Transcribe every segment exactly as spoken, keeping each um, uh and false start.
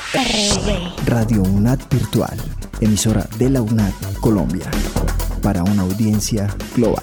R V. Radio UNAD Virtual, emisora de la UNAD Colombia, para una audiencia global.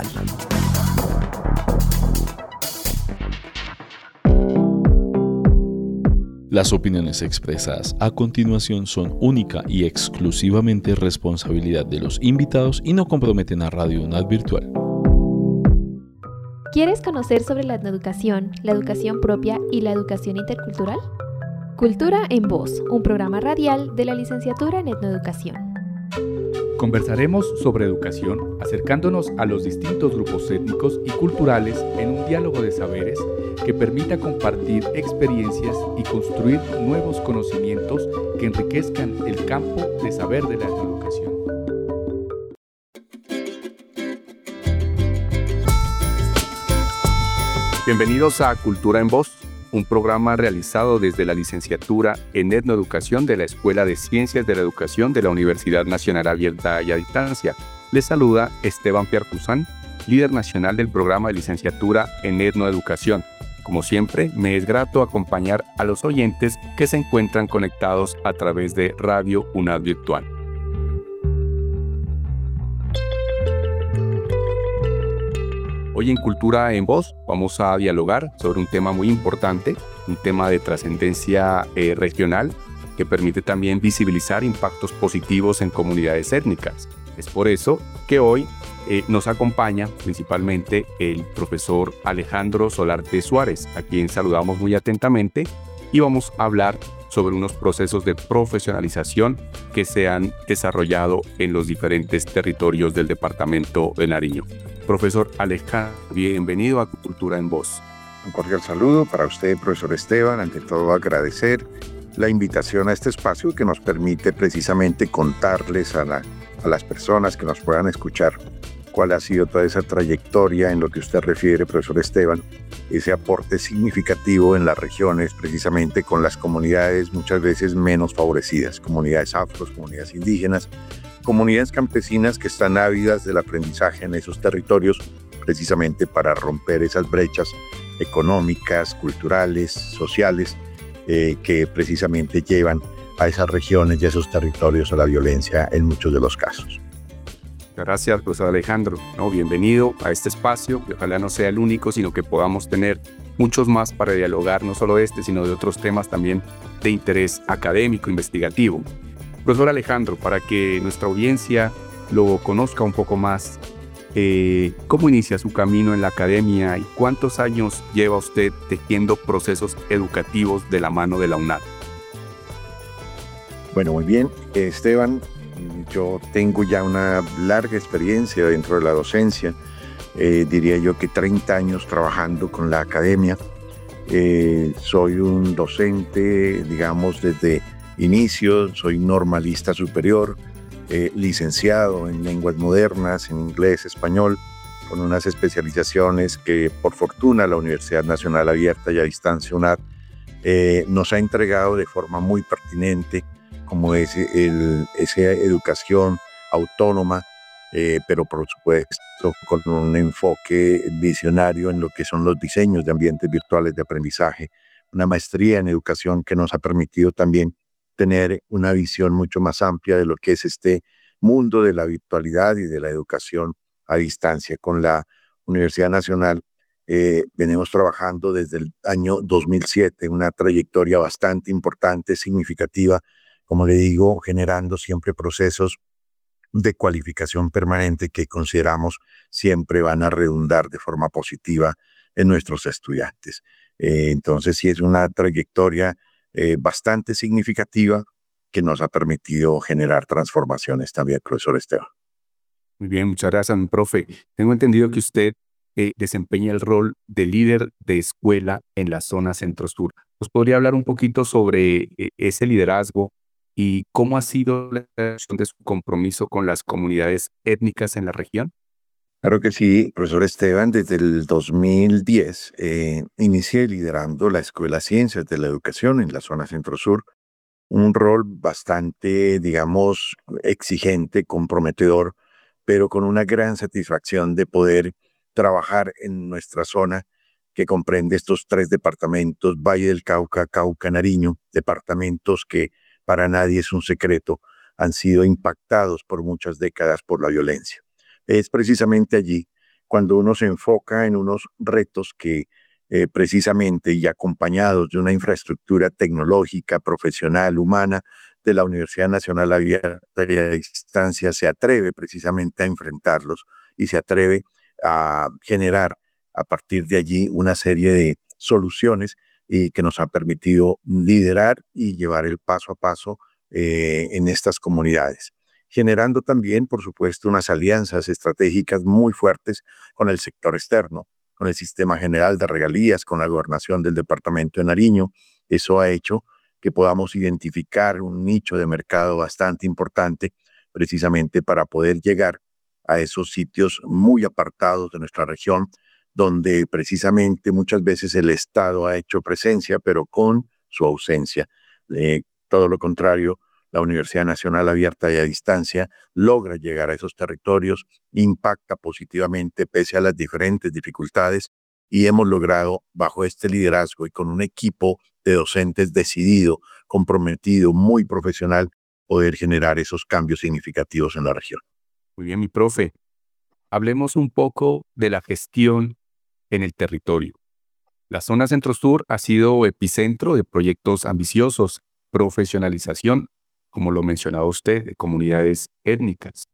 Las opiniones expresadas a continuación son única y exclusivamente responsabilidad de los invitados y no comprometen a Radio UNAD Virtual. ¿Quieres conocer sobre la etnoeducación, la educación propia y la educación intercultural? Cultura en Voz, un programa radial de la licenciatura en etnoeducación. Conversaremos sobre educación acercándonos a los distintos grupos étnicos y culturales en un diálogo de saberes que permita compartir experiencias y construir nuevos conocimientos que enriquezcan el campo de saber de la etnoeducación. Bienvenidos a Cultura en Voz, un programa realizado desde la licenciatura en etnoeducación de la Escuela de Ciencias de la Educación de la Universidad Nacional Abierta y a Distancia. Les saluda Esteban Piercuzán, líder nacional del programa de licenciatura en etnoeducación. Como siempre, me es grato acompañar a los oyentes que se encuentran conectados a través de Radio UNAD Virtual. Hoy en Cultura en Voz vamos a dialogar sobre un tema muy importante, un tema de trascendencia eh, regional que permite también visibilizar impactos positivos en comunidades étnicas. Es por eso que hoy eh, nos acompaña principalmente el profesor Alejandro Solarte Suárez, a quien saludamos muy atentamente, y vamos a hablar sobre unos procesos de profesionalización que se han desarrollado en los diferentes territorios del departamento de Nariño. Profesor Alejandro, bienvenido a Cultura en Voz. Un cordial saludo para usted, profesor Esteban. Ante todo, agradecer la invitación a este espacio que nos permite precisamente contarles a, la, a las personas que nos puedan escuchar cuál ha sido toda esa trayectoria en lo que usted refiere, profesor Esteban, ese aporte significativo en las regiones, precisamente con las comunidades muchas veces menos favorecidas, comunidades afros, comunidades indígenas, comunidades campesinas que están ávidas del aprendizaje en esos territorios, precisamente para romper esas brechas económicas, culturales, sociales, eh, que precisamente llevan a esas regiones y a esos territorios a la violencia en muchos de los casos. Gracias, profesor Alejandro. No, bienvenido a este espacio, que ojalá no sea el único, sino que podamos tener muchos más para dialogar, no solo de este, sino de otros temas también de interés académico, investigativo. Profesor Alejandro, para que nuestra audiencia lo conozca un poco más, eh, ¿cómo inicia su camino en la academia y cuántos años lleva usted tejiendo procesos educativos de la mano de la UNAD? Bueno, muy bien, Esteban. Yo tengo ya una larga experiencia dentro de la docencia, eh, diría yo que treinta años trabajando con la academia. Eh, soy un docente, digamos, desde inicio, soy normalista superior, eh, licenciado en lenguas modernas, en inglés, español, con unas especializaciones que por fortuna la Universidad Nacional Abierta y a Distancia UNAD eh, nos ha entregado de forma muy pertinente, como es el, esa educación autónoma, eh, pero por supuesto con un enfoque visionario en lo que son los diseños de ambientes virtuales de aprendizaje, una maestría en educación que nos ha permitido también tener una visión mucho más amplia de lo que es este mundo de la virtualidad y de la educación a distancia. Con la Universidad Nacional eh, venimos trabajando desde el año dos mil siete, una trayectoria bastante importante, significativa, como le digo, generando siempre procesos de cualificación permanente que consideramos siempre van a redundar de forma positiva en nuestros estudiantes. Eh, entonces sí es una trayectoria eh, bastante significativa que nos ha permitido generar transformaciones también, profesor Esteban. Muy bien, muchas gracias, profe. Tengo entendido que usted eh, desempeña el rol de líder de escuela en la zona centro-sur. ¿Nos podría hablar un poquito sobre eh, ese liderazgo y cómo ha sido la relación de su compromiso con las comunidades étnicas en la región? Claro que sí, profesor Esteban. Desde el dos mil diez eh, inicié liderando la Escuela de Ciencias de la Educación en la zona centro-sur, un rol bastante, digamos, exigente, comprometedor, pero con una gran satisfacción de poder trabajar en nuestra zona que comprende estos tres departamentos, Valle del Cauca, Cauca, Nariño, departamentos que para nadie es un secreto, han sido impactados por muchas décadas por la violencia. Es precisamente allí cuando uno se enfoca en unos retos que eh, precisamente y acompañados de una infraestructura tecnológica, profesional, humana, de la Universidad Nacional Abierta y a Distancia se atreve precisamente a enfrentarlos y se atreve a generar a partir de allí una serie de soluciones y que nos ha permitido liderar y llevar el paso a paso eh, en estas comunidades, generando también, por supuesto, unas alianzas estratégicas muy fuertes con el sector externo, con el Sistema General de Regalías, con la Gobernación del Departamento de Nariño. Eso ha hecho que podamos identificar un nicho de mercado bastante importante precisamente para poder llegar a esos sitios muy apartados de nuestra región, donde precisamente muchas veces el Estado ha hecho presencia, pero con su ausencia. Eh, todo lo contrario, la Universidad Nacional Abierta y a Distancia logra llegar a esos territorios, impacta positivamente pese a las diferentes dificultades y hemos logrado, bajo este liderazgo y con un equipo de docentes decidido, comprometido, muy profesional, poder generar esos cambios significativos en la región. Muy bien, mi profe. Hablemos un poco de la gestión en el territorio. La zona Centro-Sur ha sido epicentro de proyectos ambiciosos, profesionalización, como lo mencionaba usted, de comunidades étnicas,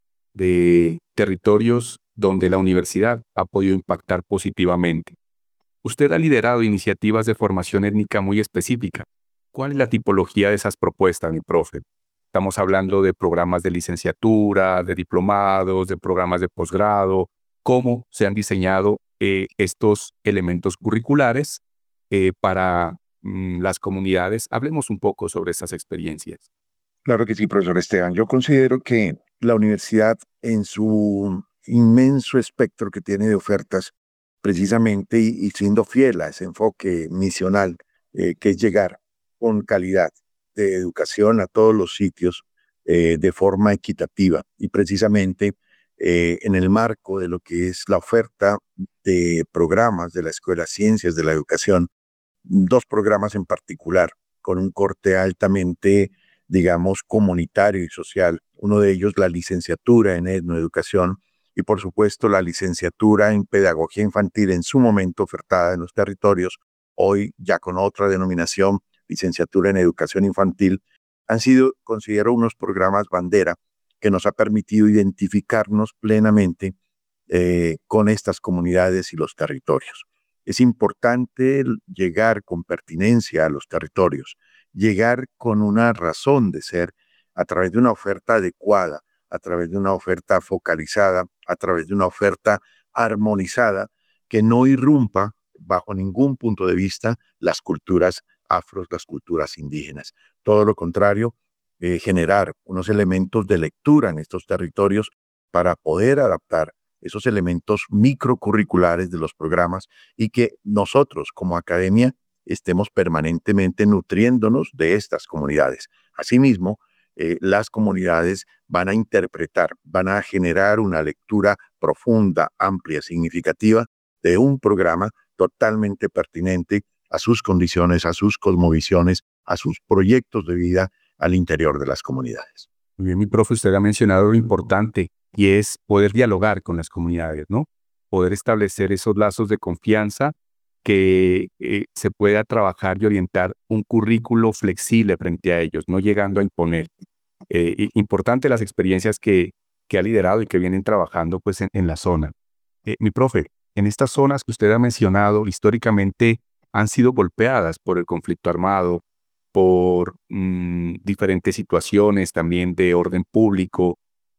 de territorios donde la universidad ha podido impactar positivamente. Usted ha liderado iniciativas de formación étnica muy específica. ¿Cuál es la tipología de esas propuestas, mi profe? Estamos hablando de programas de licenciatura, de diplomados, de programas de posgrado. ¿Cómo se han diseñado eh, estos elementos curriculares eh, para mm, las comunidades? Hablemos un poco sobre esas experiencias. Claro que sí, profesor Esteban. Yo considero que la universidad, en su inmenso espectro que tiene de ofertas, precisamente y, y siendo fiel a ese enfoque misional, eh, que es llegar con calidad de educación a todos los sitios eh, de forma equitativa y precisamente eh, en el marco de lo que es la oferta de programas de la Escuela de Ciencias de la Educación, dos programas en particular con un corte altamente, digamos, comunitario y social. Uno de ellos, la licenciatura en etnoeducación y, por supuesto, la licenciatura en pedagogía infantil en su momento ofertada en los territorios, hoy ya con otra denominación, licenciatura en educación infantil, han sido, considero, unos programas bandera que nos ha permitido identificarnos plenamente eh, con estas comunidades y los territorios. Es importante llegar con pertinencia a los territorios, llegar con una razón de ser a través de una oferta adecuada, a través de una oferta focalizada, a través de una oferta armonizada que no irrumpa bajo ningún punto de vista las culturas afros, las culturas indígenas. Todo lo contrario, eh, generar unos elementos de lectura en estos territorios para poder adaptar esos elementos microcurriculares de los programas y que nosotros como academia estemos permanentemente nutriéndonos de estas comunidades. Asimismo, eh, las comunidades van a interpretar, van a generar una lectura profunda, amplia, significativa de un programa totalmente pertinente a sus condiciones, a sus cosmovisiones, a sus proyectos de vida al interior de las comunidades. Muy bien, mi profe, usted ha mencionado lo importante y es poder dialogar con las comunidades, ¿no? Poder establecer esos lazos de confianza que eh, se pueda trabajar y orientar un currículo flexible frente a ellos, no llegando a imponer. Eh, importante las experiencias que, que ha liderado y que vienen trabajando pues, en, en la zona. Eh, mi profe, en estas zonas que usted ha mencionado, históricamente han sido golpeadas por el conflicto armado, por mmm, diferentes situaciones también de orden público,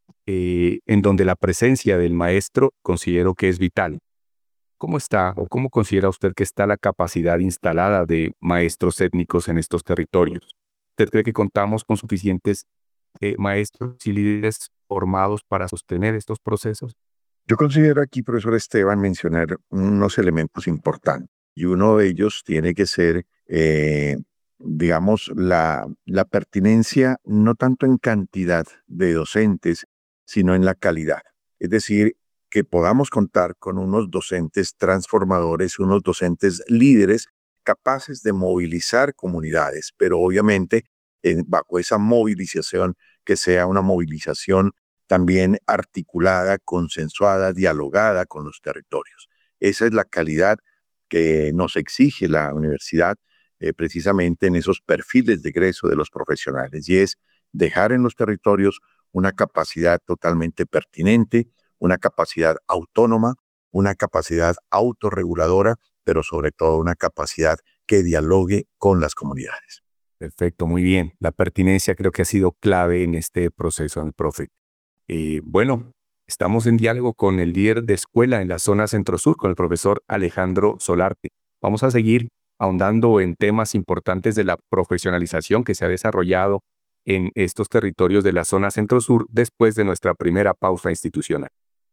eh, en donde la presencia del maestro considero que es vital. ¿Cómo está o cómo considera usted que está la capacidad instalada de maestros étnicos en estos territorios? ¿Usted cree que contamos con suficientes eh, maestros y líderes formados para sostener estos procesos? Yo considero aquí, profesor Esteban, mencionar unos elementos importantes. Y uno de ellos tiene que ser, eh, digamos, la, la pertinencia no tanto en cantidad de docentes, sino en la calidad. Es decir, que podamos contar con unos docentes transformadores, unos docentes líderes capaces de movilizar comunidades, pero obviamente eh, bajo esa movilización, que sea una movilización también articulada, consensuada, dialogada con los territorios. Esa es la calidad que nos exige la universidad eh, precisamente en esos perfiles de egreso de los profesionales, y es dejar en los territorios una capacidad totalmente pertinente, una capacidad autónoma, una capacidad autorreguladora, pero sobre todo una capacidad que dialogue con las comunidades. Perfecto, muy bien. La pertinencia creo que ha sido clave en este proceso, el profe. Eh, bueno, estamos en diálogo con el líder de escuela en la zona centro-sur, con el profesor Alejandro Solarte. Vamos a seguir ahondando en temas importantes de la profesionalización que se ha desarrollado en estos territorios de la zona centro-sur después de nuestra primera pausa institucional.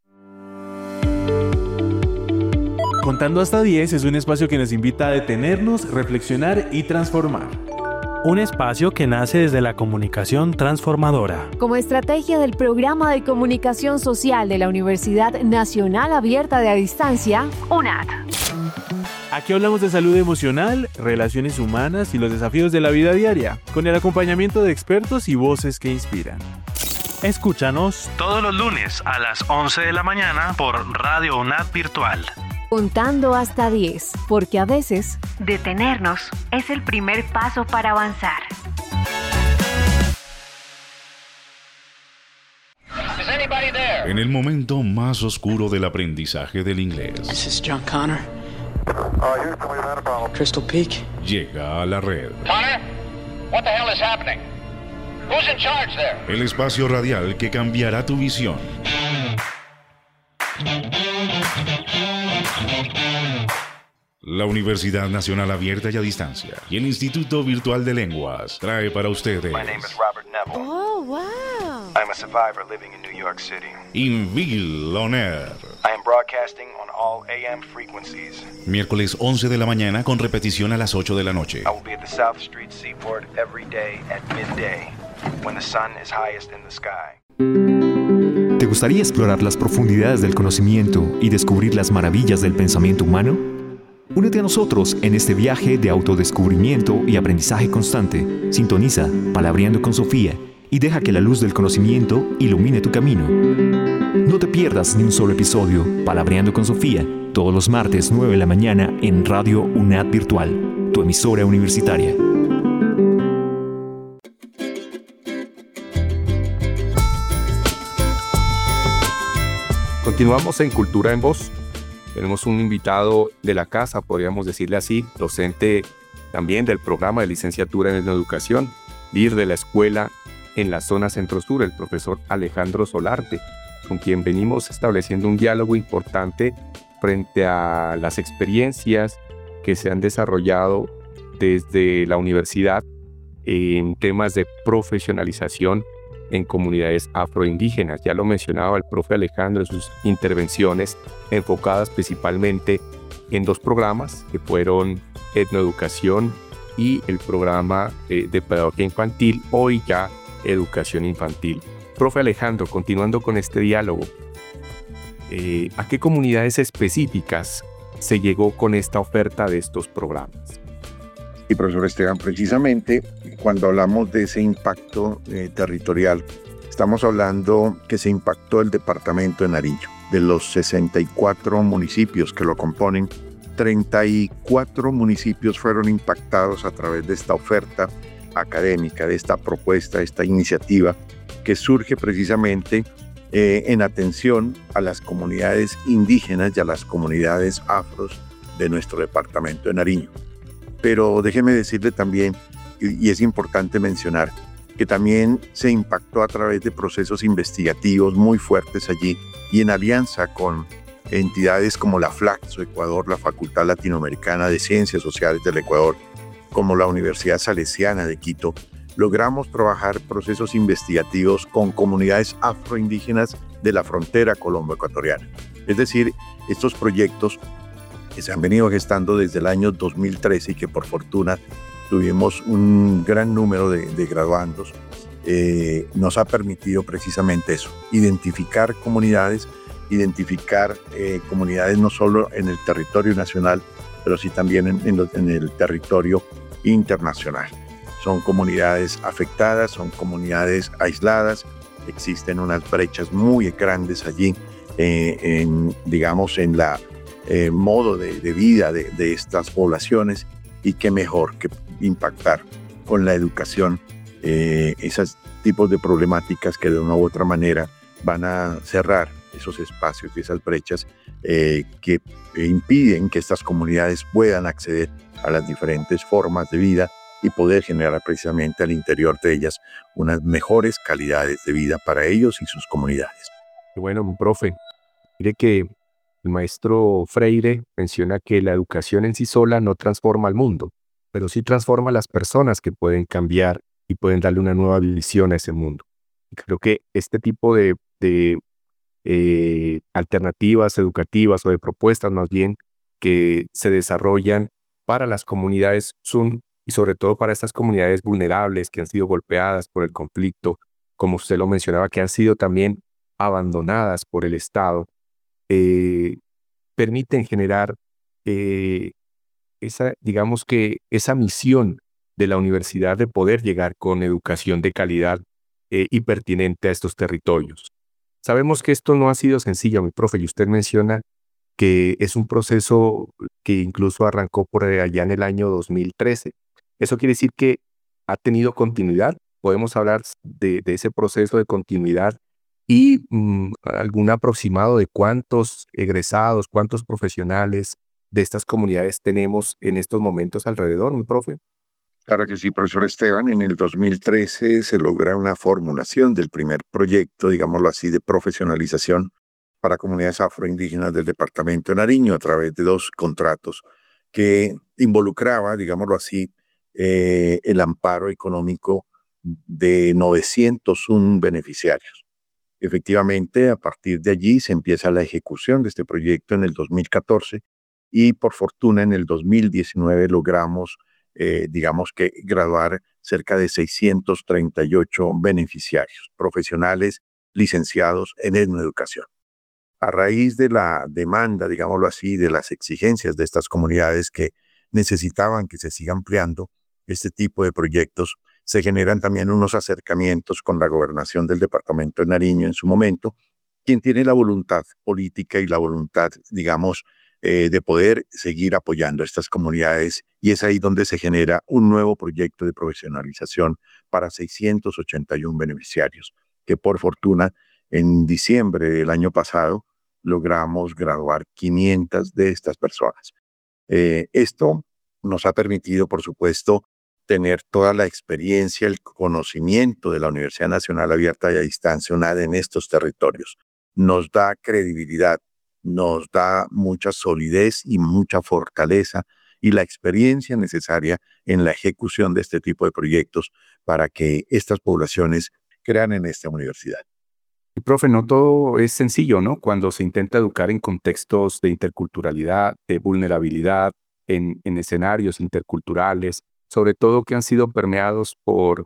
Contando hasta diez es un espacio que nos invita a detenernos, reflexionar y transformar. Un espacio que nace desde la comunicación transformadora. Como estrategia del Programa de Comunicación Social de la Universidad Nacional Abierta de a Distancia, U N A D. Aquí hablamos de salud emocional, relaciones humanas y los desafíos de la vida diaria, con el acompañamiento de expertos y voces que inspiran. Escúchanos todos los lunes a las once de la mañana por Radio U N A D Virtual. Contando hasta diez, porque a veces Detenernos es el primer paso para avanzar. En el momento más oscuro del aprendizaje del inglés, This is John Connor. Crystal Peak. llega a la red. Connor, what the hell is happening? Who's in charge there? El espacio radial que cambiará tu visión. La Universidad Nacional Abierta y a Distancia y el Instituto Virtual de Lenguas trae para ustedes My name is Robert Neville. Oh, wow. I'm a survivor living in New York City. Inville On Air. I am broadcasting on all A M frequencies. Miércoles once de la mañana con repetición a las ocho de la noche. I will be at the South Street Seaport every day at midday when the sun is highest in the sky. ¿Te gustaría explorar las profundidades del conocimiento y descubrir las maravillas del pensamiento humano? Únete a nosotros en este viaje de autodescubrimiento y aprendizaje constante. Sintoniza Palabreando con Sofía y deja que la luz del conocimiento ilumine tu camino. No te pierdas ni un solo episodio. Palabreando con Sofía, todos los martes nueve de la mañana en Radio U N A D Virtual, tu emisora universitaria. Continuamos en Cultura en Voz. Tenemos un invitado de la casa, podríamos decirle así, docente también del programa de licenciatura en educación, líder de la escuela en la zona centro-sur, el profesor Alejandro Solarte, con quien venimos estableciendo un diálogo importante frente a las experiencias que se han desarrollado desde la universidad en temas de profesionalización en comunidades afroindígenas. Ya lo mencionaba el profe Alejandro en sus intervenciones, enfocadas principalmente en dos programas que fueron Etnoeducación y el programa eh, de Pedagogía Infantil, hoy ya Educación Infantil. Profe Alejandro, continuando con este diálogo, eh, ¿a qué comunidades específicas se llegó con esta oferta de estos programas? Y profesor Esteban, precisamente cuando hablamos de ese impacto eh, territorial, estamos hablando que se impactó el departamento de Nariño. De los sesenta y cuatro municipios que lo componen, treinta y cuatro municipios fueron impactados a través de esta oferta académica, de esta propuesta, de esta iniciativa que surge precisamente eh, en atención a las comunidades indígenas y a las comunidades afros de nuestro departamento de Nariño. Pero déjeme decirle también, y es importante mencionar, que también se impactó a través de procesos investigativos muy fuertes allí y en alianza con entidades como la FLACSO Ecuador, la Facultad Latinoamericana de Ciencias Sociales del Ecuador, como la Universidad Salesiana de Quito, logramos trabajar procesos investigativos con comunidades afroindígenas de la frontera colombo-ecuatoriana. Es decir, estos proyectos que se han venido gestando desde el año dos mil trece y que por fortuna tuvimos un gran número de, de graduandos, eh, nos ha permitido precisamente eso, identificar comunidades, identificar eh, comunidades no solo en el territorio nacional, pero sí también en, en, lo, en el territorio internacional. Son comunidades afectadas, son comunidades aisladas, existen unas brechas muy grandes allí, eh, en, digamos, en la eh, modo de, de vida de, de estas poblaciones, y qué mejor que impactar con la educación eh, esos tipos de problemáticas que de una u otra manera van a cerrar esos espacios y esas brechas eh, que impiden que estas comunidades puedan acceder a las diferentes formas de vida y poder generar precisamente al interior de ellas unas mejores calidades de vida para ellos y sus comunidades. Bueno, profe, mire que el maestro Freire menciona que la educación en sí sola no transforma al mundo, pero sí transforma a las personas que pueden cambiar y pueden darle una nueva visión a ese mundo. Y creo que este tipo de, de eh, alternativas educativas o de propuestas más bien que se desarrollan para las comunidades son, y sobre todo para estas comunidades vulnerables que han sido golpeadas por el conflicto, como usted lo mencionaba, que han sido también abandonadas por el Estado, eh, permiten generar eh, esa, digamos que esa misión de la universidad de poder llegar con educación de calidad eh, y pertinente a estos territorios. Sabemos que esto no ha sido sencillo, mi profe, y usted menciona que es un proceso que incluso arrancó por allá en el año dos mil trece. Eso quiere decir que ha tenido continuidad. Podemos hablar de, de ese proceso de continuidad y mm, algún aproximado de cuántos egresados, cuántos profesionales de estas comunidades tenemos en estos momentos alrededor, mi profe. Claro que sí, profesor Esteban. En el dos mil trece se logra una formulación del primer proyecto, digámoslo así, de profesionalización para comunidades afroindígenas del departamento de Nariño a través de dos contratos que involucraba, digámoslo así, eh, el amparo económico de novecientos uno beneficiarios. Efectivamente, a partir de allí se empieza la ejecución de este proyecto en el dos mil catorce y por fortuna en el dos mil diecinueve logramos, eh, digamos que, graduar cerca de seiscientos treinta y ocho beneficiarios, profesionales licenciados en etnoeducación. A raíz de la demanda, digámoslo así, de las exigencias de estas comunidades que necesitaban que se siga ampliando este tipo de proyectos, se generan también unos acercamientos con la gobernación del departamento de Nariño en su momento, quien tiene la voluntad política y la voluntad, digamos, eh, de poder seguir apoyando a estas comunidades, y es ahí donde se genera un nuevo proyecto de profesionalización para seiscientos ochenta y uno beneficiarios, que por fortuna en diciembre del año pasado logramos graduar quinientas de estas personas. Eh, esto nos ha permitido, por supuesto, tener toda la experiencia, el conocimiento de la Universidad Nacional Abierta y a Distancia, UNAD, en estos territorios. Nos da credibilidad, nos da mucha solidez y mucha fortaleza y la experiencia necesaria en la ejecución de este tipo de proyectos para que estas poblaciones crean en esta universidad. Y profe, no todo es sencillo, ¿no? Cuando se intenta educar en contextos de interculturalidad, de vulnerabilidad, en, en escenarios interculturales, sobre todo que han sido permeados por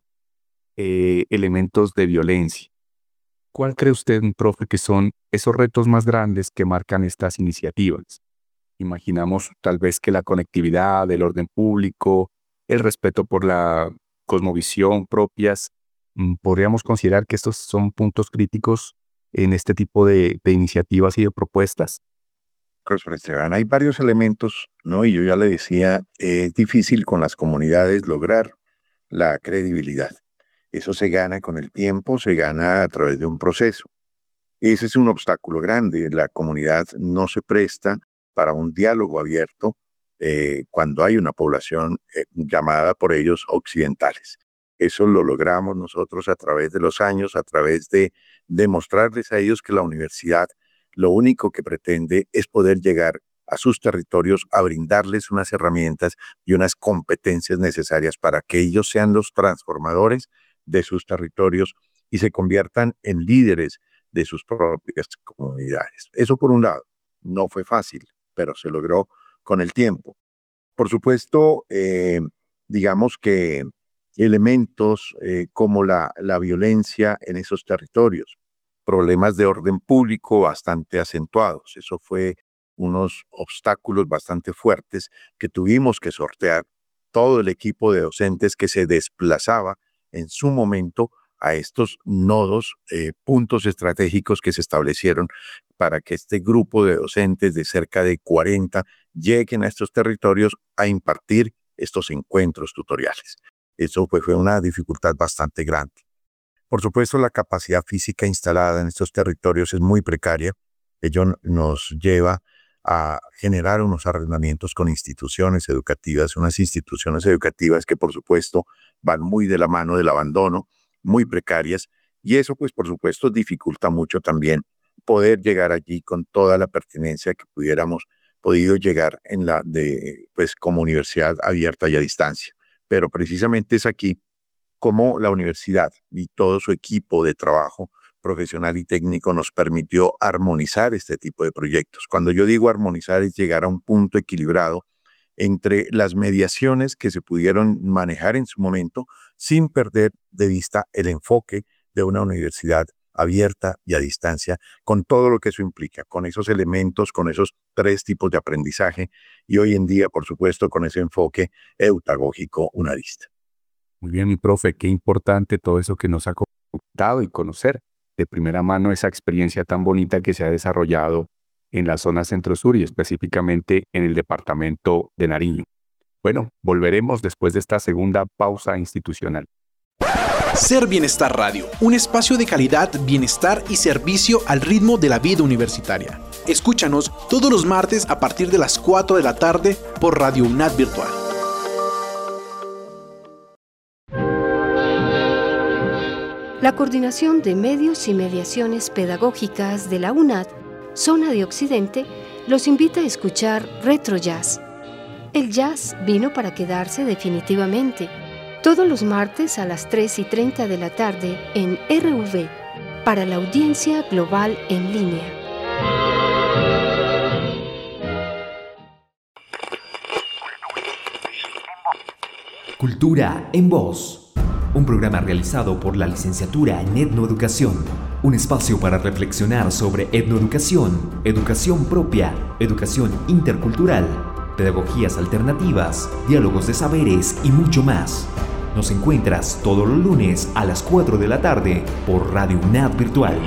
eh, elementos de violencia. ¿Cuál cree usted, profe, que son esos retos más grandes que marcan estas iniciativas? Imaginamos tal vez que la conectividad, el orden público, el respeto por la cosmovisión propias. ¿Podríamos considerar que estos son puntos críticos en este tipo de, de iniciativas y de propuestas? Profesor Esteban, hay varios elementos, ¿no? Y yo ya le decía, eh, es difícil con las comunidades lograr la credibilidad. Eso se gana con el tiempo, se gana a través de un proceso. Ese es un obstáculo grande. La comunidad no se presta para un diálogo abierto eh, cuando hay una población eh, llamada por ellos occidentales. Eso lo logramos nosotros a través de los años, a través de demostrarles a ellos que la universidad lo único que pretende es poder llegar a sus territorios, a brindarles unas herramientas y unas competencias necesarias para que ellos sean los transformadores de sus territorios y se conviertan en líderes de sus propias comunidades. Eso por un lado, no fue fácil, pero se logró con el tiempo. Por supuesto, eh, digamos que elementos eh, como la, la violencia en esos territorios, problemas de orden público bastante acentuados. Eso fue unos obstáculos bastante fuertes que tuvimos que sortear todo el equipo de docentes que se desplazaba en su momento a estos nodos, eh, puntos estratégicos que se establecieron para que este grupo de docentes de cerca de cuarenta lleguen a estos territorios a impartir estos encuentros tutoriales. Eso pues, fue una dificultad bastante grande. Por supuesto, la capacidad física instalada en estos territorios es muy precaria. Ello nos lleva a generar unos arrendamientos con instituciones educativas, unas instituciones educativas que por supuesto van muy de la mano del abandono, muy precarias, y eso pues por supuesto dificulta mucho también poder llegar allí con toda la pertinencia que pudiéramos podido llegar en la de pues como universidad abierta y a distancia. Pero precisamente es aquí como la universidad y todo su equipo de trabajo profesional y técnico nos permitió armonizar este tipo de proyectos. Cuando yo digo armonizar es llegar a un punto equilibrado entre las mediaciones que se pudieron manejar en su momento sin perder de vista el enfoque de una universidad abierta y a distancia, con todo lo que eso implica, con esos elementos, con esos tres tipos de aprendizaje y hoy en día, por supuesto, con ese enfoque eutagógico unarista. Muy bien, mi profe, qué importante todo eso que nos ha contado y conocer de primera mano esa experiencia tan bonita que se ha desarrollado en la zona centro-sur y específicamente en el departamento de Nariño. Bueno, volveremos después de esta segunda pausa institucional. Ser Bienestar Radio, un espacio de calidad, bienestar y servicio al ritmo de la vida universitaria. Escúchanos todos los martes a partir de las cuatro de la tarde por Radio UNAD Virtual. La Coordinación de Medios y Mediaciones Pedagógicas de la UNAD, Zona de Occidente, los invita a escuchar Retro Jazz. El jazz vino para quedarse definitivamente. Todos los martes a las tres y treinta de la tarde en R V, para la audiencia global en línea. Cultura en Voz, un programa realizado por la licenciatura en Etnoeducación, un espacio para reflexionar sobre etnoeducación, educación propia, educación intercultural, pedagogías alternativas, diálogos de saberes y mucho más. Nos encuentras todos los lunes a las cuatro de la tarde por Radio UNAD Virtual.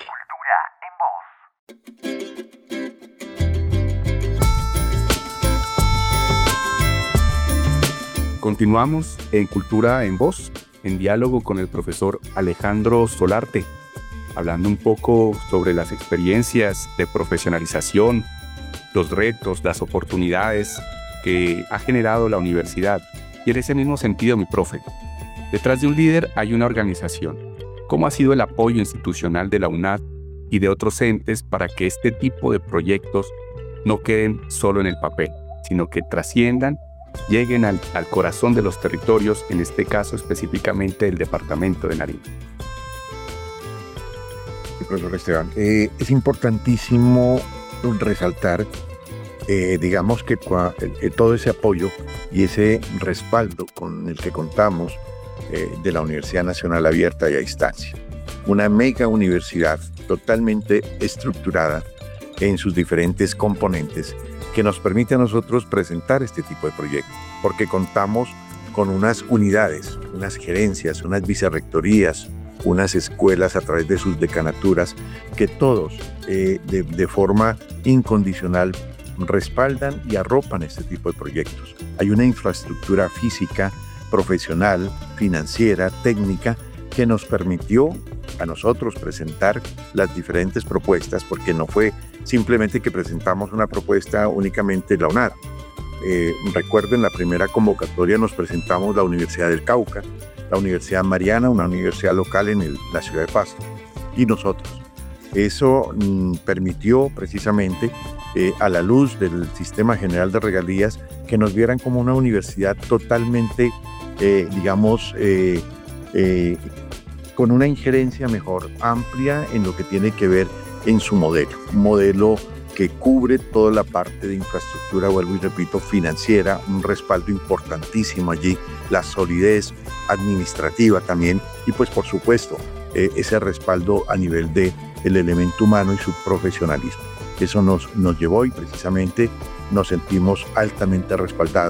Continuamos en Cultura en Voz, en diálogo con el profesor Alejandro Solarte, hablando un poco sobre las experiencias de profesionalización, los retos, las oportunidades que ha generado la universidad. Y en ese mismo sentido, mi profe, detrás de un líder hay una organización. ¿Cómo ha sido el apoyo institucional de la UNAD y de otros entes para que este tipo de proyectos no queden solo en el papel, sino que trasciendan, lleguen al, al corazón de los territorios, en este caso específicamente del departamento de Nariño? Profesor Esteban, eh, es importantísimo resaltar Eh, digamos que cua, eh, todo ese apoyo y ese respaldo con el que contamos eh, de la Universidad Nacional Abierta y a Distancia. Una mega universidad totalmente estructurada en sus diferentes componentes que nos permite a nosotros presentar este tipo de proyectos, porque contamos con unas unidades, unas gerencias, unas vicerrectorías, unas escuelas a través de sus decanaturas que todos eh, de, de forma incondicional respaldan y arropan este tipo de proyectos. Hay una infraestructura física, profesional, financiera, técnica, que nos permitió a nosotros presentar las diferentes propuestas, porque no fue simplemente que presentamos una propuesta únicamente en la UNAD. Eh, recuerden, la primera convocatoria nos presentamos la Universidad del Cauca, la Universidad Mariana, una universidad local en el, la ciudad de Pasto, y nosotros. Eso mm, permitió precisamente eh, a la luz del Sistema General de Regalías que nos vieran como una universidad totalmente, eh, digamos, eh, eh, con una injerencia mejor, amplia en lo que tiene que ver en su modelo. Un modelo que cubre toda la parte de infraestructura, vuelvo y repito, financiera, un respaldo importantísimo allí, la solidez administrativa también, y pues por supuesto, eh, ese respaldo a nivel de el elemento humano y su profesionalismo. Eso nos, nos llevó y precisamente nos sentimos altamente respaldados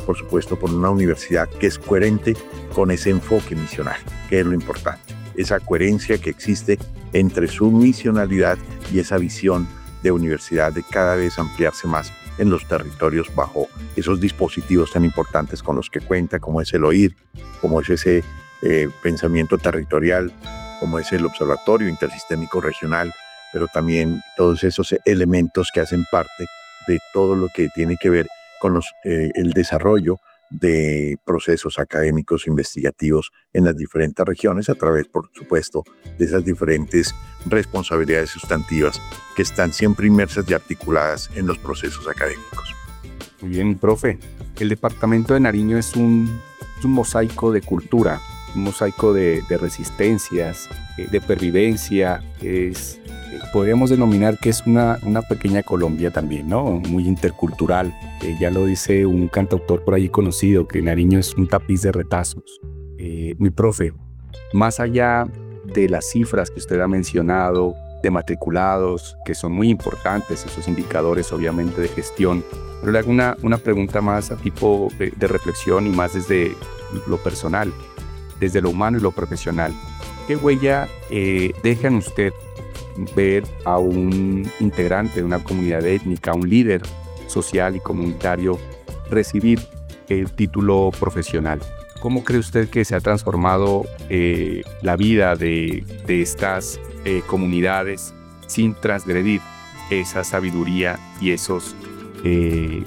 por supuesto, por una universidad que es coherente con ese enfoque misional, que es lo importante. Esa coherencia que existe entre su misionalidad y esa visión de universidad de cada vez ampliarse más en los territorios bajo esos dispositivos tan importantes con los que cuenta, como es el OIR, como es ese eh, pensamiento territorial, como es el Observatorio Intersistémico Regional, pero también todos esos elementos que hacen parte de todo lo que tiene que ver con los, eh, el desarrollo de procesos académicos investigativos en las diferentes regiones a través, por supuesto, de esas diferentes responsabilidades sustantivas que están siempre inmersas y articuladas en los procesos académicos. Muy bien, profe. El departamento de Nariño es un, es un mosaico de cultura, un mosaico de, de resistencias, de pervivencia. Es, podríamos denominar que es una, una pequeña Colombia también, ¿no? Muy intercultural. Eh, ya lo dice un cantautor por ahí conocido, que Nariño es un tapiz de retazos. Eh, mi profe, más allá de las cifras que usted ha mencionado, de matriculados, que son muy importantes, esos indicadores obviamente de gestión, pero le hago una, una pregunta más a tipo de, de reflexión y más desde lo personal, desde lo humano y lo profesional. ¿Qué huella eh, deja en usted ver a un integrante de una comunidad étnica, un líder social y comunitario, recibir el título profesional? ¿Cómo cree usted que se ha transformado eh, la vida de, de estas eh, comunidades sin transgredir esa sabiduría y esos, eh,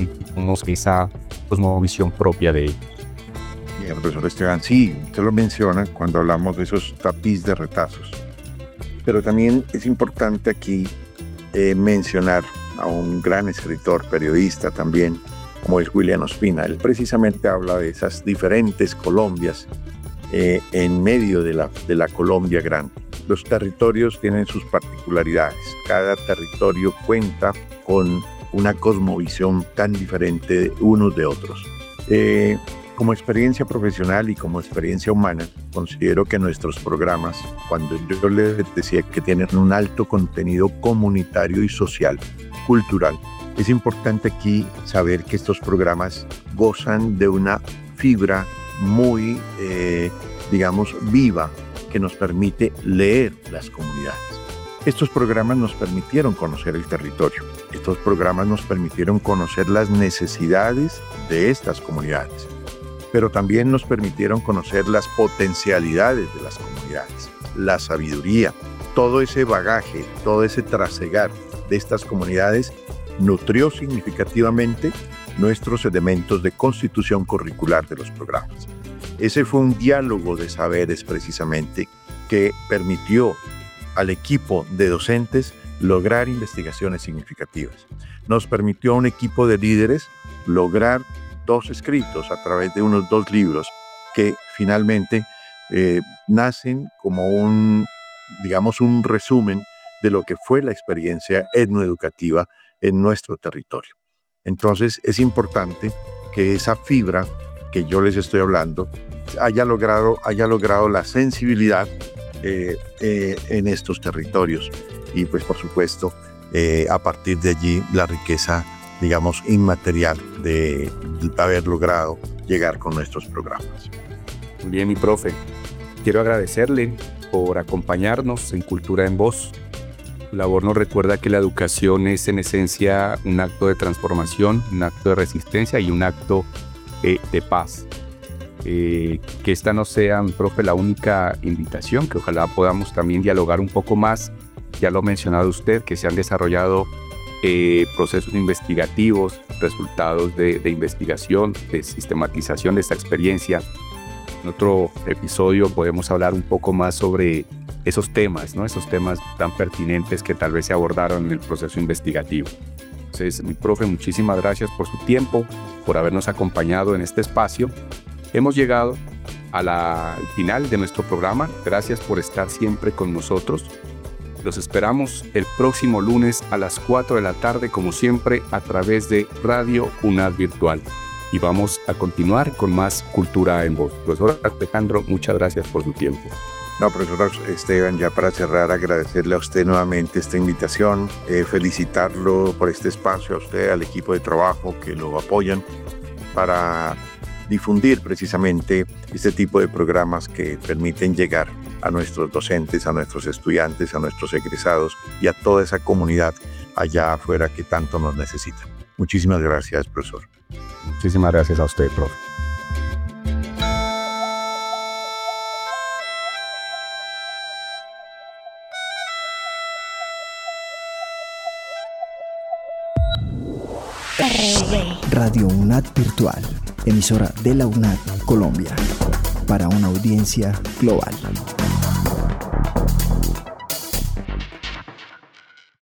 esa cosmovisión propia de ellos? Bien, profesor Esteban, sí, usted lo menciona cuando hablamos de esos tapiz de retazos. Pero también es importante aquí eh, mencionar a un gran escritor, periodista también, como es William Ospina. Él precisamente habla de esas diferentes Colombias eh, en medio de la, de la Colombia grande. Los territorios tienen sus particularidades. Cada territorio cuenta con una cosmovisión tan diferente de unos de otros. Eh, como experiencia profesional y como experiencia humana, considero que nuestros programas, cuando yo les decía que tienen un alto contenido comunitario y social, cultural, es importante aquí saber que estos programas gozan de una fibra muy, eh, digamos, viva, que nos permite leer las comunidades. Estos programas nos permitieron conocer el territorio. Estos programas nos permitieron conocer las necesidades de estas comunidades, pero también nos permitieron conocer las potencialidades de las comunidades, la sabiduría, todo ese bagaje, todo ese trasegar de estas comunidades nutrió significativamente nuestros elementos de constitución curricular de los programas. Ese fue un diálogo de saberes precisamente que permitió al equipo de docentes lograr investigaciones significativas. Nos permitió a un equipo de líderes lograr dos escritos a través de unos dos libros que finalmente eh, nacen como un, digamos, un resumen de lo que fue la experiencia etnoeducativa en nuestro territorio. Entonces es importante que esa fibra que yo les estoy hablando haya logrado, haya logrado la sensibilidad eh, eh, en estos territorios y pues por supuesto eh, a partir de allí la riqueza, digamos, inmaterial de, de haber logrado llegar con nuestros programas. Muy bien, mi profe. Quiero agradecerle por acompañarnos en Cultura en Voz. Su labor nos recuerda que la educación es en esencia un acto de transformación, un acto de resistencia y un acto eh, de paz. Eh, que esta no sea, mi profe, la única invitación, que ojalá podamos también dialogar un poco más. Ya lo ha mencionado usted, que se han desarrollado eh, procesos investigativos, resultados de, de investigación, de sistematización de esta experiencia. En otro episodio podemos hablar un poco más sobre esos temas, ¿no? Esos temas tan pertinentes que tal vez se abordaron en el proceso investigativo. Entonces, mi profe, muchísimas gracias por su tiempo, por habernos acompañado en este espacio. Hemos llegado a la, al final de nuestro programa. Gracias por estar siempre con nosotros. Los esperamos el próximo lunes a las cuatro de la tarde, como siempre, a través de Radio UNAD Virtual. Y vamos a continuar con más Cultura en Voz. Profesor Alejandro, muchas gracias por su tiempo. No, profesor Esteban, ya para cerrar, agradecerle a usted nuevamente esta invitación, eh, felicitarlo por este espacio, a usted, al equipo de trabajo que lo apoyan. para difundir precisamente este tipo de programas que permiten llegar a nuestros docentes, a nuestros estudiantes, a nuestros egresados y a toda esa comunidad allá afuera que tanto nos necesita. Muchísimas gracias, profesor. Muchísimas gracias a usted, profe. Radio UNAD Virtual, emisora de la UNAD Colombia, para una audiencia global.